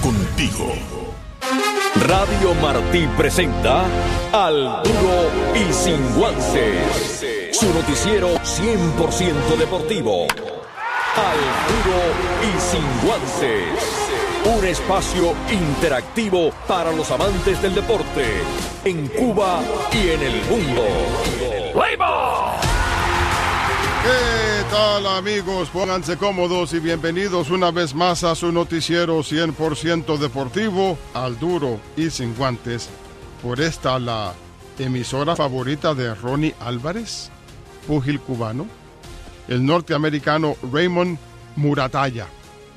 contigo. Radio Martí presenta Al Duro y Sin Guances, su noticiero 100% deportivo. Al Duro y Sin Guances, un espacio interactivo para los amantes del deporte en Cuba y en el mundo. ¡Viva! ¿Qué tal, amigos? Pónganse cómodos y bienvenidos una vez más a su noticiero 100% deportivo, Al Duro y Sin Guantes. Por esta, la emisora favorita de Ronnie Álvarez, púgil cubano, el norteamericano Raymond Muratalla.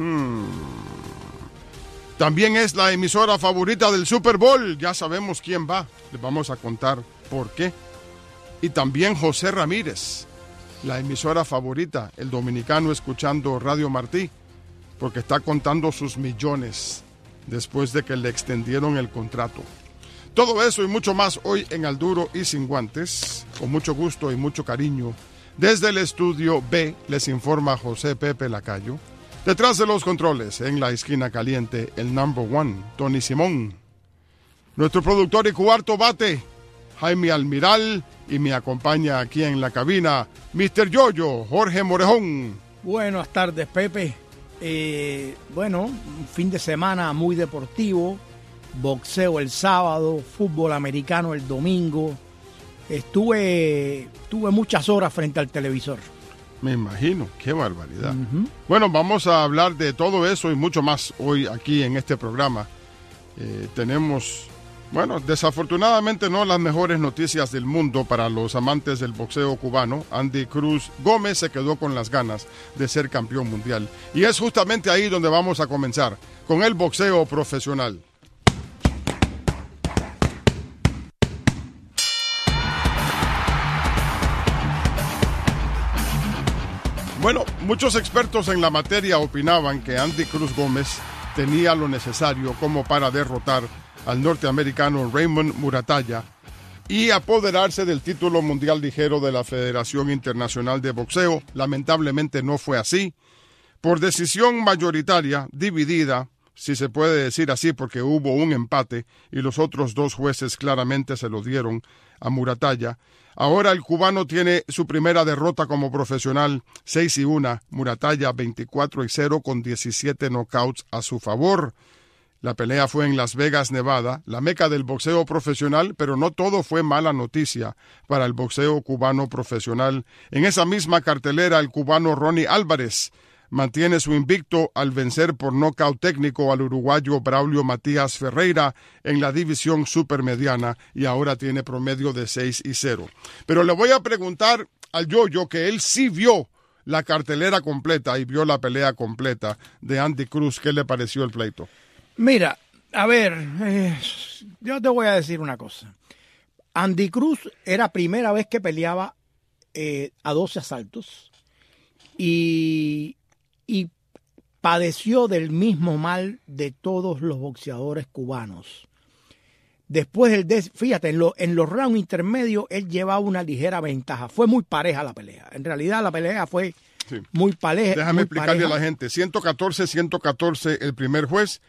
También es la emisora favorita del Super Bowl. Ya sabemos quién va. Les vamos a contar por qué. Y también José Ramírez, la emisora favorita, el dominicano escuchando Radio Martí, porque está contando sus millones después de que le extendieron el contrato. Todo eso y mucho más hoy en Al Duro y Sin Guantes, con mucho gusto y mucho cariño. Desde el estudio B les informa José Pepe Lacayo. Detrás de los controles, en la esquina caliente, el number one, Tony Simón. Nuestro productor y cuarto bate, Jaime Almiral, y me acompaña aquí en la cabina, Mr. Yoyo, Jorge Morejón. Buenas tardes, Pepe. Un fin de semana muy deportivo, boxeo el sábado, fútbol americano el domingo. Tuve muchas horas frente al televisor. Me imagino, qué barbaridad. Bueno, vamos a hablar de todo eso y mucho más hoy aquí en este programa. Tenemos, desafortunadamente no las mejores noticias del mundo para los amantes del boxeo cubano. Andy Cruz Gómez se quedó con las ganas de ser campeón mundial. Y es justamente ahí donde vamos a comenzar, con el boxeo profesional. Bueno, muchos expertos en la materia opinaban que Andy Cruz Gómez tenía lo necesario como para derrotar al norteamericano Raymond Muratalla y apoderarse del título mundial ligero de la Federación Internacional de Boxeo. Lamentablemente no fue así. Por decisión mayoritaria, dividida, si se puede decir así, porque hubo un empate y los otros dos jueces claramente se lo dieron a Muratalla. Ahora el cubano tiene su primera derrota como profesional, 6-1, Muratalla 24-0 con 17 knockouts a su favor. La pelea fue en Las Vegas, Nevada, la meca del boxeo profesional, pero no todo fue mala noticia para el boxeo cubano profesional. En esa misma cartelera, el cubano Ronnie Álvarez mantiene su invicto al vencer por nocaut técnico al uruguayo Braulio Matías Ferreira en la división supermediana y ahora tiene promedio de 6-0. Pero le voy a preguntar al Yoyo, que él sí vio la cartelera completa y vio la pelea completa de Andy Cruz. ¿Qué le pareció el pleito? Mira, a ver, yo te voy a decir una cosa. Andy Cruz era primera vez que peleaba a 12 asaltos y padeció del mismo mal de todos los boxeadores cubanos. Después fíjate, en los rounds intermedios él llevaba una ligera ventaja. Fue muy pareja la pelea. En realidad la pelea fue muy pareja. Déjame explicarle a la gente. 114-114 el primer juez,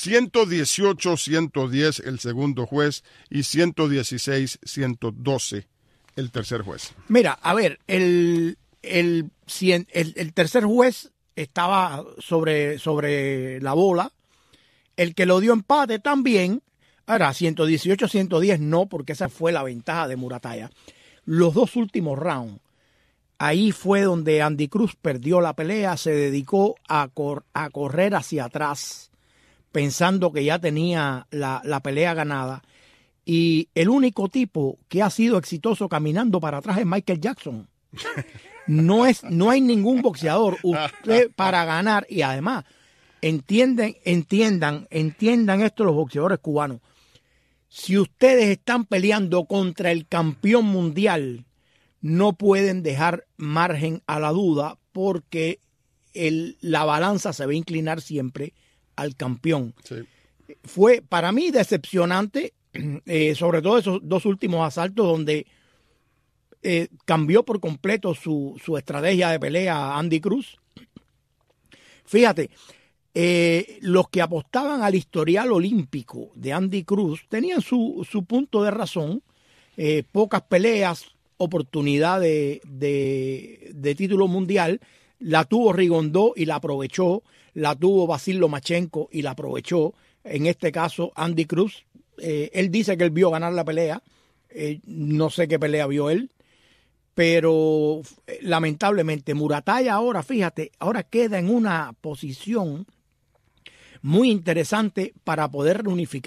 118-110 el segundo juez y 116-112 el tercer juez. Mira, a ver, el tercer juez estaba sobre la bola. El que lo dio empate también. Ahora, 118-110 no, porque esa fue la ventaja de Muratalla. Los dos últimos rounds, ahí fue donde Andy Cruz perdió la pelea, se dedicó a correr hacia atrás, pensando que ya tenía la pelea ganada. Y el único tipo que ha sido exitoso caminando para atrás es Michael Jackson. No hay ningún boxeador para ganar. Y además, entiendan esto los boxeadores cubanos. Si ustedes están peleando contra el campeón mundial, no pueden dejar margen a la duda, porque la balanza se va a inclinar siempre al campeón. Sí. Fue para mí decepcionante, sobre todo esos dos últimos asaltos donde cambió por completo su estrategia de pelea a Andy Cruz. Fíjate, los que apostaban al historial olímpico de Andy Cruz tenían su punto de razón. Pocas peleas, oportunidad de título mundial, la tuvo Rigondó y la aprovechó, la tuvo Vasil Lomachenko y la aprovechó. En este caso, Andy Cruz, él dice que él vio ganar la pelea, no sé qué pelea vio él, pero lamentablemente Muratalla ahora, fíjate, ahora queda en una posición muy interesante para poder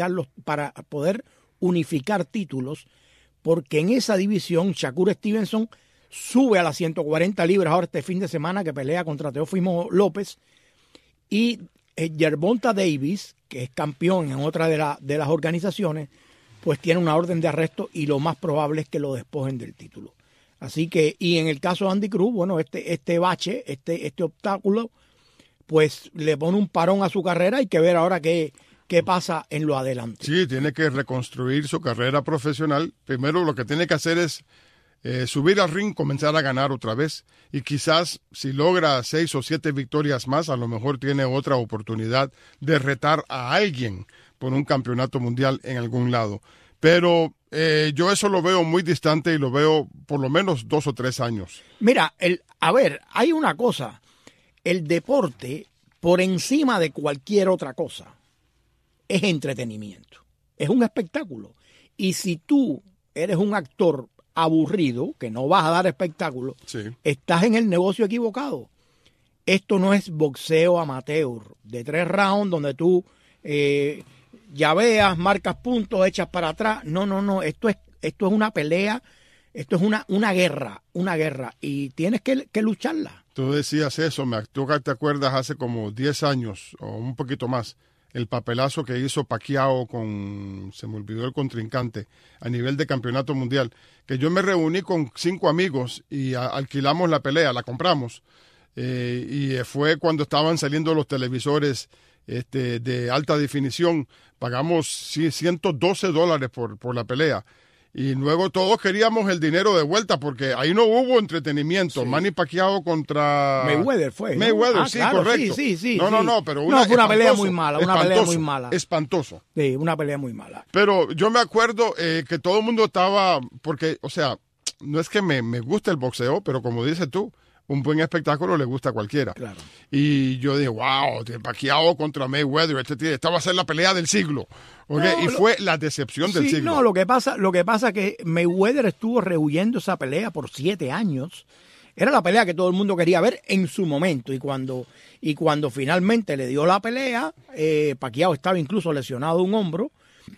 unificar títulos, porque en esa división Shakur Stevenson sube a las 140 libras ahora este fin de semana, que pelea contra Teófimo López, y Gervonta Davis, que es campeón en otra de las organizaciones, pues tiene una orden de arresto y lo más probable es que lo despojen del título. Así que, y en el caso de Andy Cruz, bueno, este bache, este obstáculo, pues le pone un parón a su carrera. Hay que ver ahora qué pasa en lo adelante. Sí, tiene que reconstruir su carrera profesional. Primero lo que tiene que hacer es subir al ring, comenzar a ganar otra vez. Y quizás si logra 6 o 7 victorias más, a lo mejor tiene otra oportunidad de retar a alguien por un campeonato mundial en algún lado. Pero yo eso lo veo muy distante y lo veo por lo menos 2 o 3 años. Mira, hay una cosa. El deporte, por encima de cualquier otra cosa, es entretenimiento. Es un espectáculo. Y si tú eres un actor aburrido, que no vas a dar espectáculo, sí, estás en el negocio equivocado. Esto no es boxeo amateur de 3 rounds donde tú llaveas, marcas puntos, echas para atrás. No. Esto es una pelea, esto es una guerra, y tienes que lucharla. Tú decías eso, tú te acuerdas hace como 10 años o un poquito más, el papelazo que hizo Pacquiao se me olvidó el contrincante, a nivel de campeonato mundial, que yo me reuní con 5 amigos y alquilamos la pelea, la compramos, y fue cuando estaban saliendo los televisores de alta definición, pagamos $112 por la pelea. Y luego todos queríamos el dinero de vuelta porque ahí no hubo entretenimiento. Sí. Manny Pacquiao contra Mayweather fue. Mayweather, ¿no? sí, claro, correcto. Sí. No, pero fue una pelea muy mala, Espantoso. Sí, una pelea muy mala. Pero yo me acuerdo que todo el mundo estaba, porque, o sea, no es que me guste el boxeo, pero como dices tú, un buen espectáculo le gusta a cualquiera. Claro. Y yo dije, wow, Pacquiao contra Mayweather, esta va a ser la pelea del siglo. Okay, y fue la decepción del siglo. No, lo que pasa es que Mayweather estuvo rehuyendo esa pelea por 7 años. Era la pelea que todo el mundo quería ver en su momento. Y cuando finalmente le dio la pelea, Pacquiao estaba incluso lesionado de un hombro.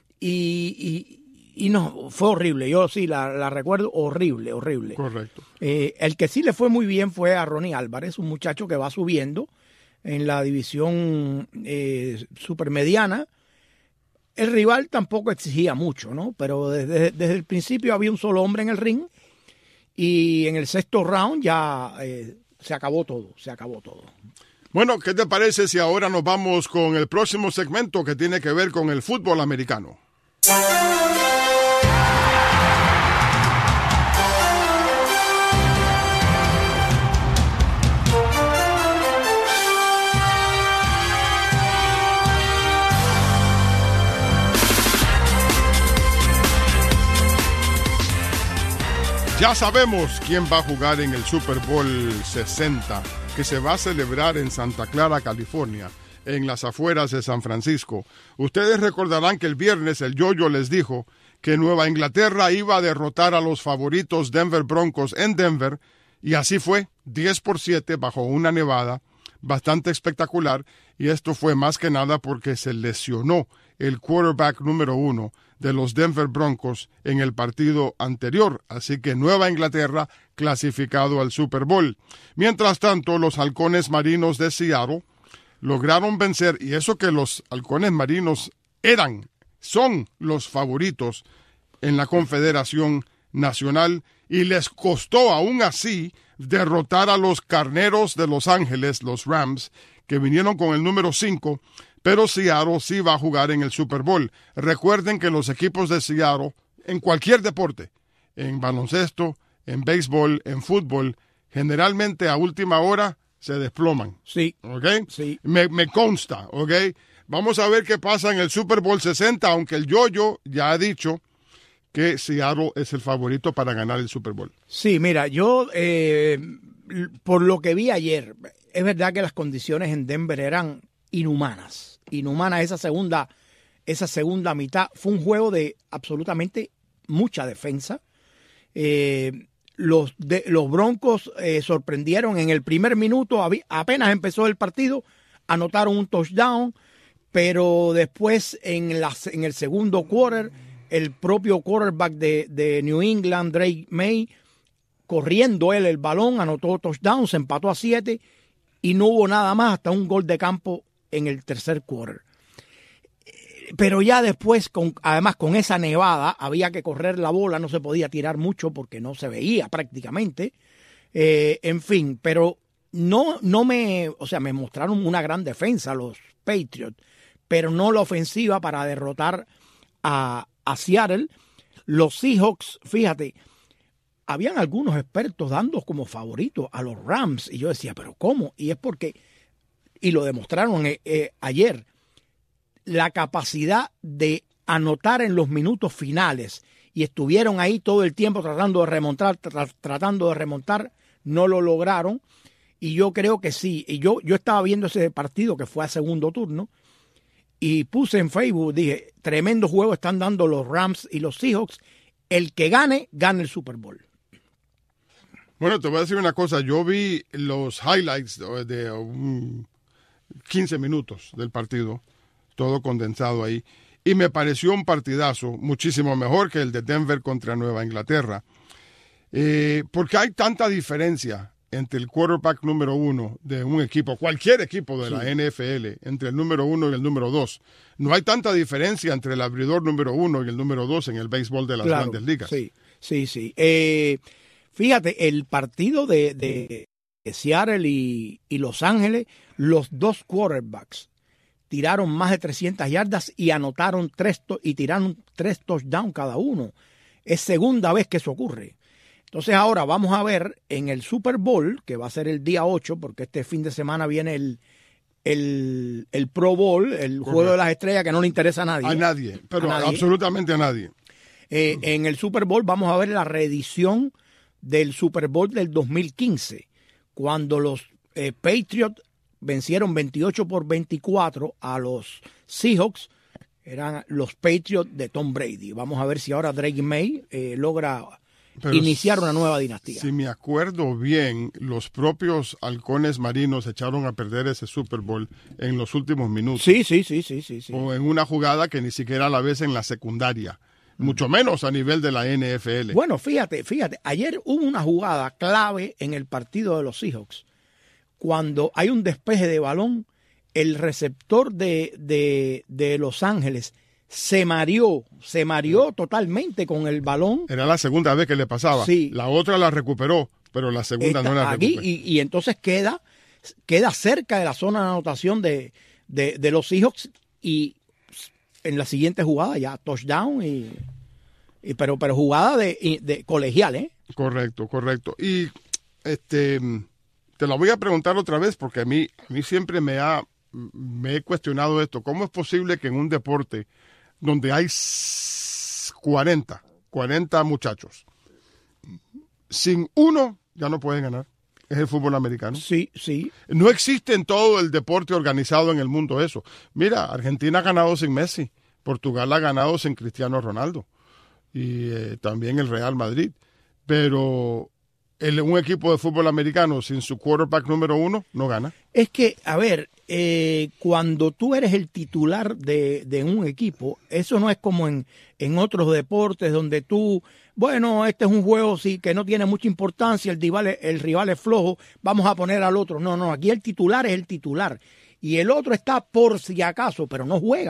Y no, fue horrible. Yo sí la recuerdo horrible. Correcto. El que sí le fue muy bien fue a Ronnie Álvarez, un muchacho que va subiendo en la división supermediana. El rival tampoco exigía mucho, ¿no? Pero desde el principio había un solo hombre en el ring y en el 6º round ya se acabó todo. Bueno, ¿qué te parece si ahora nos vamos con el próximo segmento que tiene que ver con el fútbol americano? Ya sabemos quién va a jugar en el Super Bowl 60, que se va a celebrar en Santa Clara, California, en las afueras de San Francisco. Ustedes recordarán que el viernes el Yoyo les dijo que Nueva Inglaterra iba a derrotar a los favoritos Denver Broncos en Denver, y así fue, 10-7 bajo una nevada bastante espectacular, y esto fue más que nada porque se lesionó el quarterback número 1 de los Denver Broncos en el partido anterior, así que Nueva Inglaterra clasificado al Super Bowl. Mientras tanto, los halcones marinos de Seattle lograron vencer, y eso que los halcones marinos son los favoritos en la Confederación Nacional, y les costó aún así derrotar a los Carneros de Los Ángeles, los Rams, que vinieron con el número 5, pero Seattle sí va a jugar en el Super Bowl. Recuerden que los equipos de Seattle, en cualquier deporte, en baloncesto, en béisbol, en fútbol, generalmente a última hora se desploman. Sí. ¿Ok? Sí. Me consta, ¿ok? Vamos a ver qué pasa en el Super Bowl 60, aunque el Yoyo ya ha dicho que Seattle es el favorito para ganar el Super Bowl. Sí, mira, yo, por lo que vi ayer, es verdad que las condiciones en Denver eran inhumanas. Inhumanas esa segunda mitad. Fue un juego de absolutamente mucha defensa. Los Broncos sorprendieron en el primer minuto, apenas empezó el partido, anotaron un touchdown, pero después en el segundo quarter, el propio quarterback de New England, Drake May, corriendo él el balón, anotó touchdown, se empató a 7 y no hubo nada más hasta un gol de campo en el tercer quarter. Pero ya después, además con esa nevada, había que correr la bola, no se podía tirar mucho porque no se veía prácticamente. En fin, pero me mostraron una gran defensa los Patriots, pero no la ofensiva para derrotar a Seattle. Los Seahawks, fíjate, habían algunos expertos dando como favoritos a los Rams, y yo decía, ¿pero cómo? Y es porque, y lo demostraron ayer, la capacidad de anotar en los minutos finales, y estuvieron ahí todo el tiempo tratando de remontar, no lo lograron, y yo creo que sí. Y yo estaba viendo ese partido que fue a segundo turno, y puse en Facebook, dije, tremendo juego están dando los Rams y los Seahawks, el que gane el Super Bowl. Bueno, te voy a decir una cosa, yo vi los highlights de 15 minutos del partido, todo condensado ahí, y me pareció un partidazo muchísimo mejor que el de Denver contra Nueva Inglaterra, porque hay tanta diferencia entre el quarterback número 1 de un equipo, cualquier equipo de la NFL, entre el número 1 y el número 2. No hay tanta diferencia entre el abridor número 1 y el número 2 en el béisbol de las grandes ligas. Sí. Fíjate, el partido de Seattle y Los Ángeles, los dos quarterbacks tiraron más de 300 yardas y anotaron tiraron 3 touchdowns cada uno. Es segunda vez que eso ocurre. Entonces ahora vamos a ver en el Super Bowl, que va a ser el día 8, porque este fin de semana viene el Pro Bowl, el Juego de las Estrellas, que no le interesa a nadie. A nadie, pero absolutamente a nadie. En el Super Bowl vamos a ver la reedición del Super Bowl del 2015, cuando los Patriots vencieron 28-24 a los Seahawks. Eran los Patriots de Tom Brady. Vamos a ver si ahora Drake May logra iniciar una nueva dinastía. Si me acuerdo bien, los propios halcones marinos echaron a perder ese Super Bowl en los últimos minutos. Sí. O en una jugada que ni siquiera la ves en la secundaria, mucho menos a nivel de la NFL. Bueno, fíjate, ayer hubo una jugada clave en el partido de los Seahawks. Cuando hay un despeje de balón, el receptor de Los Ángeles se mareó totalmente con el balón. Era la segunda vez que le pasaba. Sí. La otra la recuperó, pero la segunda no la recuperó. Y entonces queda cerca de la zona de anotación de los Seahawks, y en la siguiente jugada ya touchdown, pero jugada de colegial, ¿eh? Correcto. Y te la voy a preguntar otra vez, porque a mí siempre me he cuestionado esto. ¿Cómo es posible que en un deporte donde hay 40 muchachos, sin uno ya no pueden ganar? Es el fútbol americano. Sí. No existe en todo el deporte organizado en el mundo eso. Mira, Argentina ha ganado sin Messi, Portugal ha ganado sin Cristiano Ronaldo, y también el Real Madrid. Pero un equipo de fútbol americano sin su quarterback número 1 no gana. Es que, a ver, cuando tú eres el titular de un equipo, eso no es como en otros deportes donde tú, bueno, este es un juego sí que no tiene mucha importancia, el rival es flojo, vamos a poner al otro. No, aquí el titular es el titular y el otro está por si acaso, pero no juega.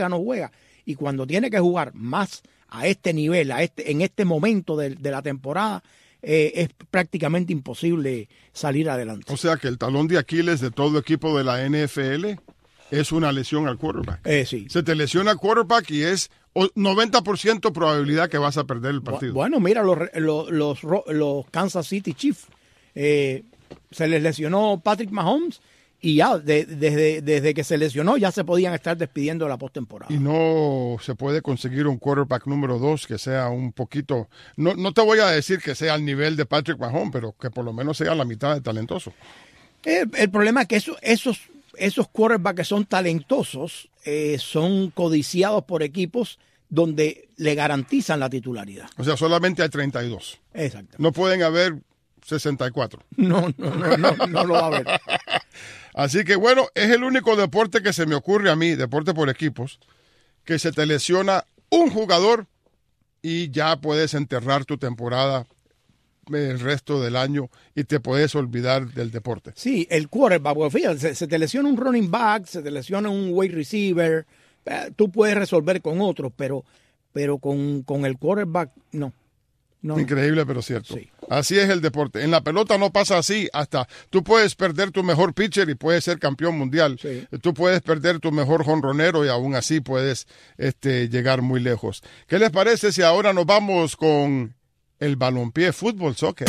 Y cuando tiene que jugar más a este nivel, en este momento de la temporada, es prácticamente imposible salir adelante. O sea que el talón de Aquiles de todo equipo de la NFL es una lesión al quarterback. Sí. Se te lesiona el quarterback y es 90% probabilidad que vas a perder el partido. Bueno, mira los Kansas City Chiefs. se les lesionó Patrick Mahomes y ya desde que se lesionó ya se podían estar despidiendo de la postemporada. Y no se puede conseguir un quarterback número 2 que sea un poquito, no te voy a decir que sea al nivel de Patrick Mahomes, pero que por lo menos sea la mitad de talentoso. El problema es que esos quarterbacks que son talentosos son codiciados por equipos donde le garantizan la titularidad. O sea, solamente hay 32. Exacto. No pueden haber 64. No lo va a haber. Así que bueno, es el único deporte que se me ocurre a mí, deporte por equipos, que se te lesiona un jugador y ya puedes enterrar tu temporada el resto del año y te puedes olvidar del deporte. Sí, el quarterback, porque fíjate, se te lesiona un running back, se te lesiona un wide receiver, tú puedes resolver con otros, pero con el quarterback no. Increíble, pero cierto. Sí. Así es el deporte. En la pelota no pasa así. Hasta tú puedes perder tu mejor pitcher y puedes ser campeón mundial. Sí. Tú puedes perder tu mejor jonronero y aún así puedes llegar muy lejos. ¿Qué les parece si ahora nos vamos con el balompié, fútbol, soccer?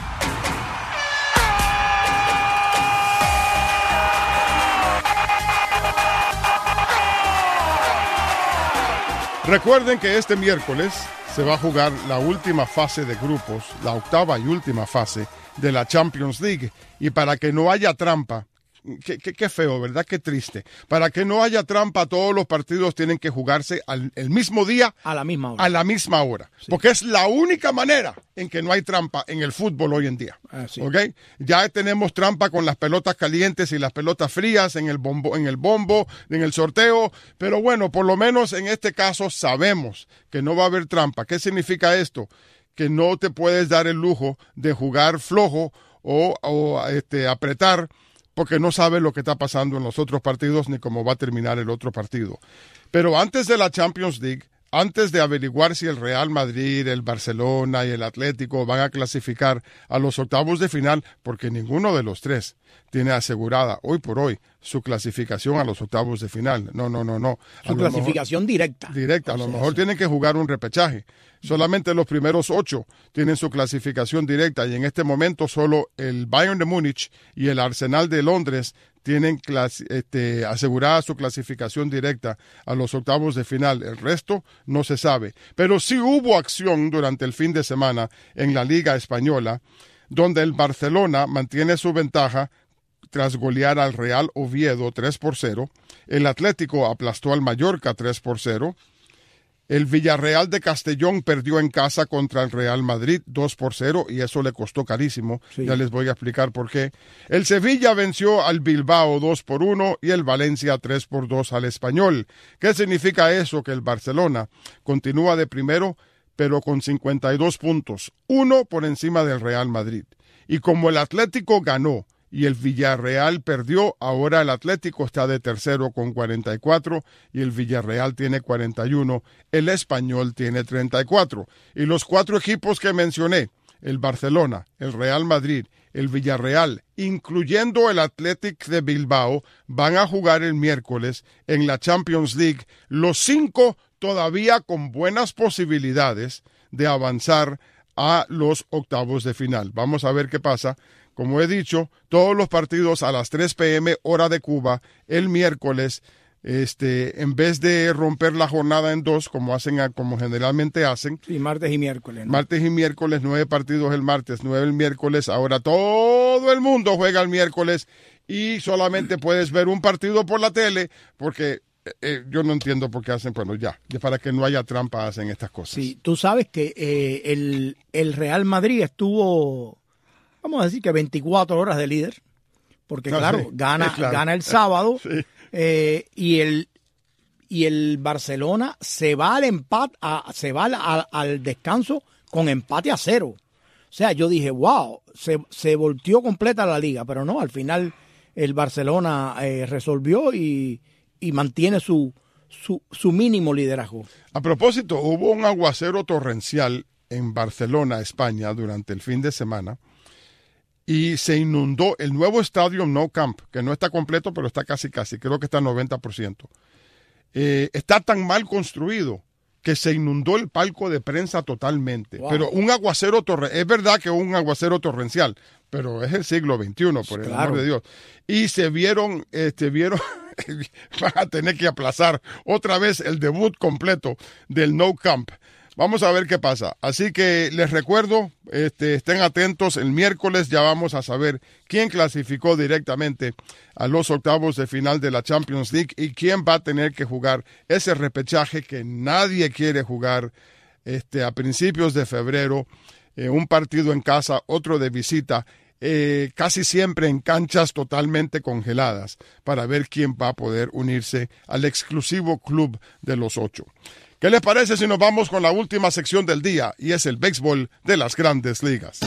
Recuerden que este miércoles se va a jugar la última fase de grupos, la octava y última fase de la Champions League. Y para que no haya trampa, qué feo, ¿verdad? Qué triste. Para que no haya trampa, todos los partidos tienen que jugarse el mismo día. A la misma hora. A la misma hora. Sí. Porque es la única manera en que no hay trampa en el fútbol hoy en día. Sí. ¿Ok? Ya tenemos trampa con las pelotas calientes y las pelotas frías en el bombo, en el sorteo. Pero bueno, por lo menos en este caso sabemos que no va a haber trampa. ¿Qué significa esto? Que no te puedes dar el lujo de jugar flojo o apretar, porque no sabes lo que está pasando en los otros partidos ni cómo va a terminar el otro partido. Pero antes de la Champions League, antes de averiguar si el Real Madrid, el Barcelona y el Atlético van a clasificar a los octavos de final, porque ninguno de los tres tiene asegurada hoy por hoy su clasificación a los octavos de final. No. Su clasificación directa. Directa, a lo mejor tienen que jugar un repechaje. Solamente los primeros 8 tienen su clasificación directa y en este momento solo el Bayern de Múnich y el Arsenal de Londres tienen asegurada su clasificación directa a los octavos de final. El resto no se sabe. Pero sí hubo acción durante el fin de semana en la Liga Española, donde el Barcelona mantiene su ventaja tras golear al Real Oviedo 3-0. El Atlético aplastó al Mallorca 3-0. El Villarreal de Castellón perdió en casa contra el Real Madrid 2-0 y eso le costó carísimo. Sí. Ya les voy a explicar por qué. El Sevilla venció al Bilbao 2-1 y el Valencia 3-2 al Español. ¿Qué significa eso? Que el Barcelona continúa de primero, pero con 52 puntos, 1 por encima del Real Madrid. Y como el Atlético ganó y el Villarreal perdió, ahora el Atlético está de tercero con 44 y el Villarreal tiene 41, el Español tiene 34. Y los 4 equipos que mencioné, el Barcelona, el Real Madrid, el Villarreal, incluyendo el Athletic de Bilbao, van a jugar el miércoles en la Champions League, los 5 todavía con buenas posibilidades de avanzar a los octavos de final. Vamos a ver qué pasa. Como he dicho, todos los partidos a las 3 p.m. hora de Cuba el miércoles, en vez de romper la jornada en 2, como generalmente hacen. Sí, martes y miércoles, ¿no? Martes y miércoles, 9 partidos el martes, 9 el miércoles. Ahora todo el mundo juega el miércoles y solamente puedes ver un partido por la tele porque yo no entiendo por qué hacen, bueno, ya para que no haya trampa hacen estas cosas. Sí, tú sabes que el Real Madrid estuvo, vamos a decir que 24 horas de líder, porque claro, sí, gana el sábado, sí. Y el Barcelona se va al empate, se va al descanso con empate a 0. O sea, yo dije, wow, se volteó completa la liga, pero no, al final el Barcelona resolvió y mantiene su mínimo liderazgo. A propósito, hubo un aguacero torrencial en Barcelona, España, durante el fin de semana, y se inundó el nuevo estadio Nou Camp, que no está completo, pero está casi, creo que está al 90%. Está tan mal construido que se inundó el palco de prensa totalmente. Wow. Pero un aguacero torrencial, es verdad que un aguacero torrencial, pero es el siglo XXI, por el amor de Dios. Y se vieron, van a tener que aplazar otra vez el debut completo del No Camp. Vamos a ver qué pasa. Así que les recuerdo, estén atentos. El miércoles ya vamos a saber quién clasificó directamente a los octavos de final de la Champions League y quién va a tener que jugar ese repechaje que nadie quiere jugar a principios de febrero. Un partido en casa, otro de visita, casi siempre en canchas totalmente congeladas, para ver quién va a poder unirse al exclusivo club de los 8. ¿Qué les parece si nos vamos con la última sección del día? Y es el béisbol de las Grandes Ligas.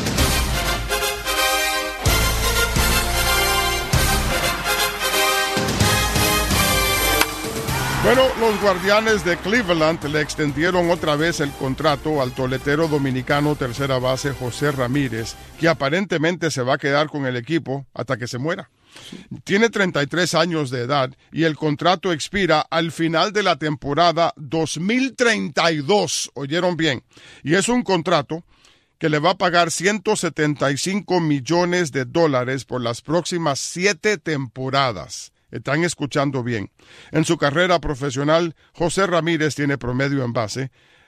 Bueno, los Guardianes de Cleveland le extendieron otra vez el contrato al toletero dominicano tercera base José Ramírez, que aparentemente se va a quedar con el equipo hasta que se muera. Tiene 33 años de edad y el contrato expira al final de la temporada 2032. ¿Oyeron bien? Y es un contrato que le va a pagar $175 millones por las próximas 7 temporadas. Están escuchando bien. En su carrera profesional, José Ramírez tiene promedio en base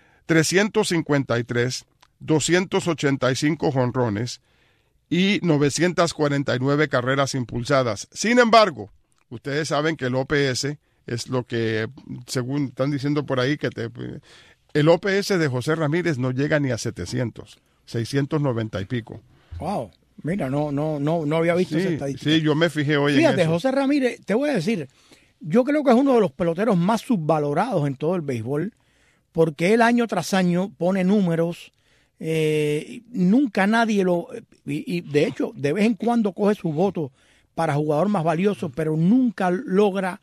353, 285 jonrones y 949 carreras impulsadas. Sin embargo, ustedes saben que el OPS es lo que, según están diciendo por ahí, el OPS de José Ramírez no llega ni a 700, 690 y pico. Wow. Mira, no había visto esa estadística. Sí, yo me fijé hoy Fíjate, en eso. José Ramírez, te voy a decir, yo creo que es uno de los peloteros más subvalorados en todo el béisbol, porque él año tras año pone números, nunca nadie y de hecho, de vez en cuando coge su voto para jugador más valioso, pero nunca logra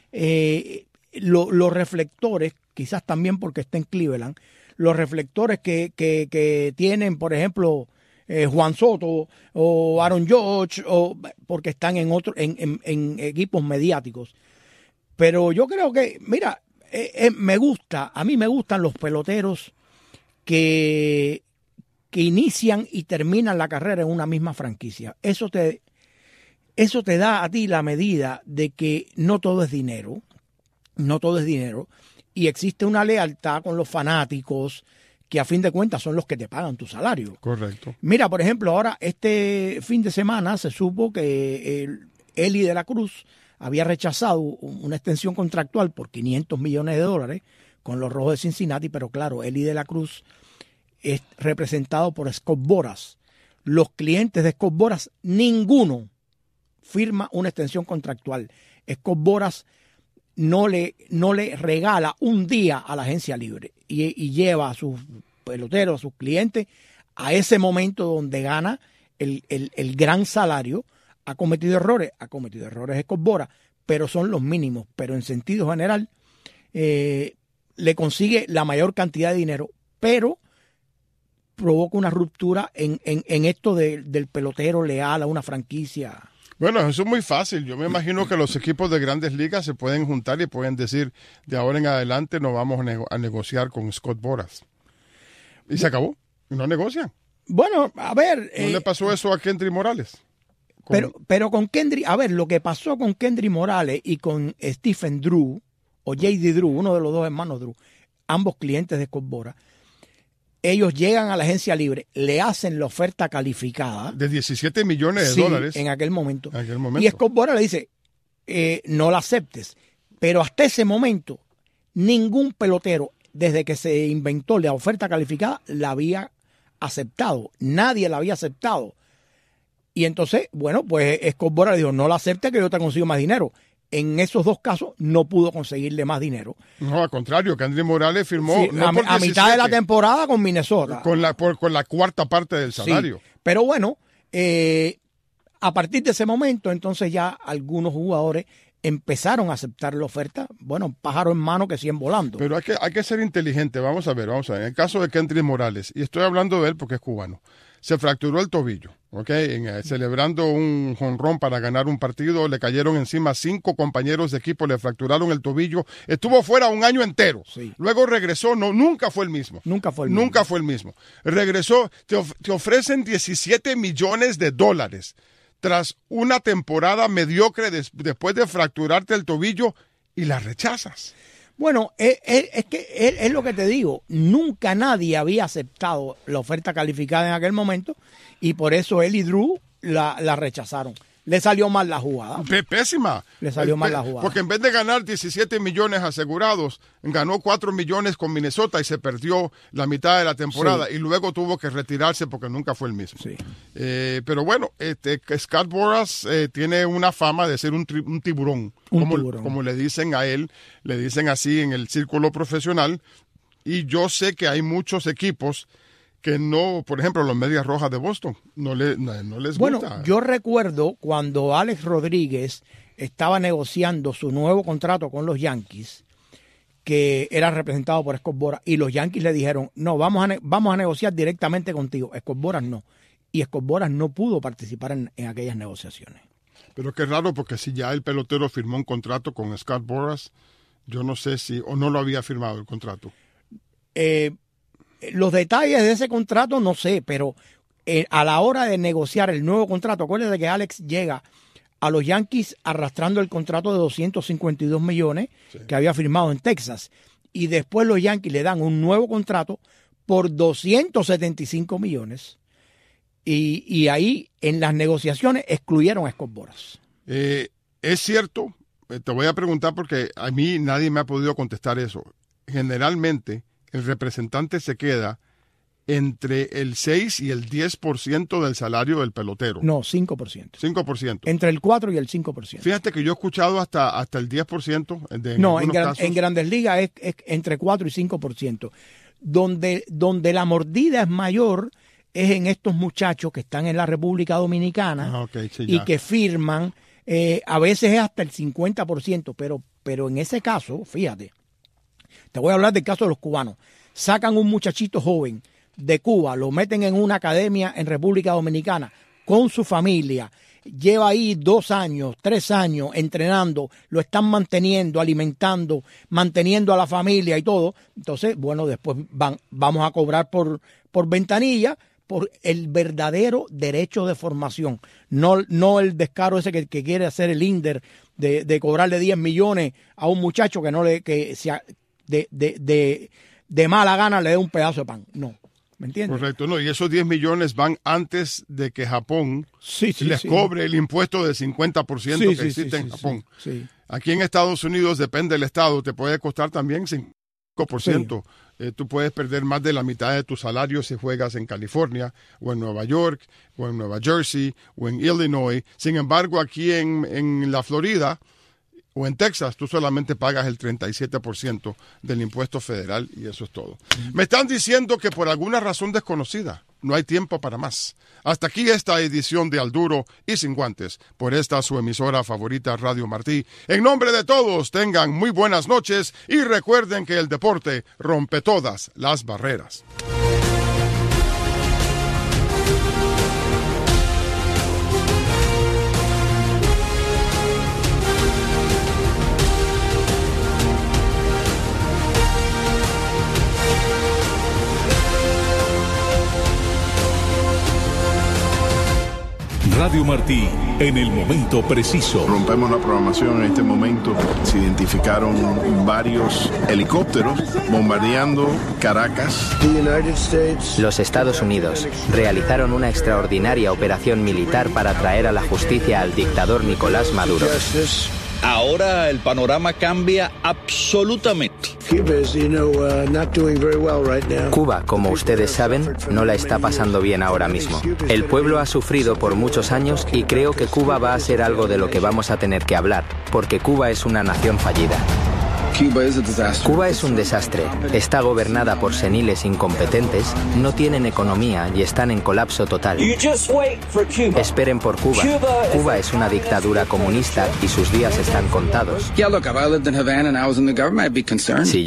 los reflectores, quizás también porque está en Cleveland, los reflectores que tienen, por ejemplo, Juan Soto o Aaron Judge, porque están en equipos mediáticos. Pero yo creo que, mira, a mí me gustan los peloteros que inician y terminan la carrera en una misma franquicia. Eso te da a ti la medida de que no todo es dinero, y existe una lealtad con los fanáticos, que a fin de cuentas son los que te pagan tu salario. Correcto. Mira, por ejemplo, ahora este fin de semana se supo que Eli de la Cruz había rechazado una extensión contractual por $500 millones con los Rojos de Cincinnati, pero claro, Eli de la Cruz es representado por Scott Boras. Los clientes de Scott Boras, ninguno firma una extensión contractual. Scott Boras no le regala un día a la agencia libre y lleva a sus peloteros, a sus clientes, a ese momento donde gana el gran salario. Ha cometido errores Scott Boras, pero son los mínimos. Pero en sentido general, le consigue la mayor cantidad de dinero, pero provoca una ruptura en esto del pelotero leal a una franquicia. Bueno, eso es muy fácil. Yo me imagino que los equipos de Grandes Ligas se pueden juntar y pueden decir, de ahora en adelante no vamos a negociar con Scott Boras. Y se acabó. Y no negocian. Bueno, a ver. ¿No le pasó eso a Kendry Morales? Pero con Kendry, a ver, lo que pasó con Kendry Morales y con Stephen Drew, o J.D. Drew, uno de los dos hermanos Drew, ambos clientes de Scott Boras, ellos llegan a la agencia libre, le hacen la oferta calificada. De $17 millones en aquel momento. Y Scott Boras le dice, no la aceptes. Pero hasta ese momento, ningún pelotero, desde que se inventó la oferta calificada, la había aceptado. Nadie la había aceptado. Y entonces, bueno, pues Scott Boras le dijo, no la aceptes que yo te consigo más dinero. En esos dos casos no pudo conseguirle más dinero. No, al contrario, Kendry Morales firmó a mitad de la temporada con Minnesota. Con la cuarta parte del salario. Sí, pero bueno, a partir de ese momento, entonces ya algunos jugadores empezaron a aceptar la oferta. Bueno, pájaro en mano que 100 volando. Pero hay que ser inteligente. Vamos a ver. En el caso de Kendry Morales, y estoy hablando de él porque es cubano, se fracturó el tobillo, ¿ok? Celebrando un jonrón para ganar un partido, le cayeron encima 5 compañeros de equipo, le fracturaron el tobillo, estuvo fuera un año entero. Sí. Luego regresó, nunca fue el mismo. Nunca fue el mismo. Regresó, te ofrecen $17 millones tras una temporada mediocre después de fracturarte el tobillo y la rechazas. Bueno, es lo que te digo, nunca nadie había aceptado la oferta calificada en aquel momento y por eso él y Drew la rechazaron. Le salió mal la jugada. Pésima. Le salió mal la jugada. Porque en vez de ganar 17 millones asegurados, ganó 4 millones con Minnesota y se perdió la mitad de la temporada. Sí. Y luego tuvo que retirarse porque nunca fue el mismo. Sí. Pero bueno, Scott Boras tiene una fama de ser un tiburón. Como le dicen a él, le dicen así en el círculo profesional. Y yo sé que hay muchos equipos que no, por ejemplo, los Medias Rojas de Boston, no les gusta. Bueno, yo recuerdo cuando Alex Rodríguez estaba negociando su nuevo contrato con los Yankees, que era representado por Scott Boras, y los Yankees le dijeron, no, vamos a negociar directamente contigo. Scott Boras no. Y Scott Boras no pudo participar en aquellas negociaciones. Pero qué raro, porque si ya el pelotero firmó un contrato con Scott Boras, yo no sé si, o no lo había firmado el contrato. Los detalles de ese contrato no sé, pero a la hora de negociar el nuevo contrato, acuérdate que Alex llega a los Yankees arrastrando el contrato de 252 millones que había firmado en Texas, y después los Yankees le dan un nuevo contrato por 275 millones y ahí en las negociaciones excluyeron a Scott Boras. Es cierto, te voy a preguntar porque a mí nadie me ha podido contestar eso. Generalmente el representante se queda entre el 6 y el 10% del salario del pelotero. No, 5%. 5%. Entre el 4 y el 5%. Fíjate que yo he escuchado hasta el 10%. No, en Grandes Ligas es entre 4 y 5%. Donde la mordida es mayor es en estos muchachos que están en la República Dominicana y que firman, a veces es hasta el 50%, pero en ese caso, fíjate, te voy a hablar del caso de los cubanos. Sacan un muchachito joven de Cuba, lo meten en una academia en República Dominicana con su familia, lleva ahí 2 años, 3 años entrenando, lo están manteniendo, alimentando, manteniendo a la familia y todo. Entonces, bueno, después vamos a cobrar por ventanilla, por el verdadero derecho de formación, no el descaro ese que quiere hacer el INDER de cobrarle 10 millones a un muchacho de mala gana le dé un pedazo de pan. No, ¿me entiendes? Correcto, no, y esos 10 millones van antes de que Japón les cobre el impuesto del 50% que existe en Japón. Sí. Aquí en Estados Unidos, depende del estado, te puede costar también 5%. Tú puedes perder más de la mitad de tu salario si juegas en California, o en Nueva York, o en Nueva Jersey, o en Illinois. Sin embargo, aquí en la Florida o en Texas, tú solamente pagas el 37% del impuesto federal y eso es todo. Me están diciendo que por alguna razón desconocida no hay tiempo para más. Hasta aquí esta edición de Al Duro y Sin Guantes, por esta su emisora favorita Radio Martí. En nombre de todos, tengan muy buenas noches y recuerden que el deporte rompe todas las barreras. Radio Martí, en el momento preciso. Rompemos la programación en este momento. Se identificaron varios helicópteros bombardeando Caracas. Los Estados Unidos realizaron una extraordinaria operación militar para traer a la justicia al dictador Nicolás Maduro. Ahora el panorama cambia absolutamente. Cuba, como ustedes saben, no la está pasando bien ahora mismo. El pueblo ha sufrido por muchos años y creo que Cuba va a ser algo de lo que vamos a tener que hablar, porque Cuba es una nación fallida. Cuba es un desastre. Está gobernada por seniles incompetentes, no tienen economía y están en colapso total. Esperen por Cuba. Cuba es una dictadura comunista y sus días están contados. Si